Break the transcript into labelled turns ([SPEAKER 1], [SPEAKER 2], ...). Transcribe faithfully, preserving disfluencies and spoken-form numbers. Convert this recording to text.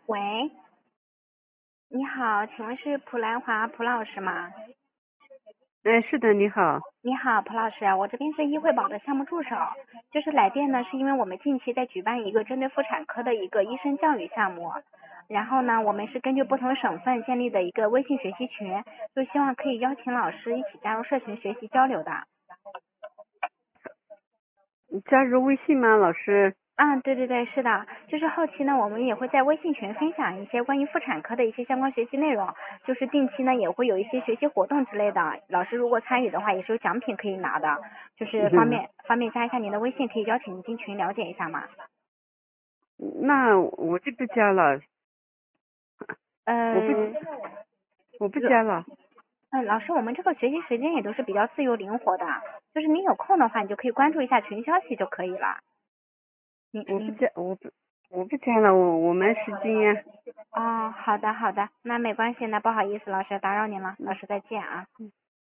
[SPEAKER 1] 喂，你好，请问是普兰华普老师吗？
[SPEAKER 2] 哎，是的，你好。
[SPEAKER 1] 你好，普老师，我这边是医惠宝的项目助手，就是来电呢，是因为我们近期在举办一个针对妇产科的一个医生教育项目，然后呢，我们是根据不同省份建立的一个微信学习群，就希望可以邀请老师一起加入社群学习交流的。
[SPEAKER 2] 你加入微信吗，老师？
[SPEAKER 1] 啊，对对对，是的，就是后期呢，我们也会在微信群分享一些关于妇产科的一些相关学习内容，就是定期呢也会有一些学习活动之类的，老师如果参与的话，也是有奖品可以拿的，就是方
[SPEAKER 2] 嗯，
[SPEAKER 1] 便方便加一下您的微信，可以邀请您进群了解一下吗？
[SPEAKER 2] 那我就不加了，我不
[SPEAKER 1] 呃，
[SPEAKER 2] 我不加了，
[SPEAKER 1] 嗯，老师，我们这个学习时间也都是比较自由灵活的，就是您有空的话，你就可以关注一下群消息就可以了。您您
[SPEAKER 2] 我不加，我不我不加了，我我没时间呀。
[SPEAKER 1] 哦，好的好的，那没关系，那不好意思，老师打扰您了，老
[SPEAKER 2] 嗯
[SPEAKER 1] 师再见啊。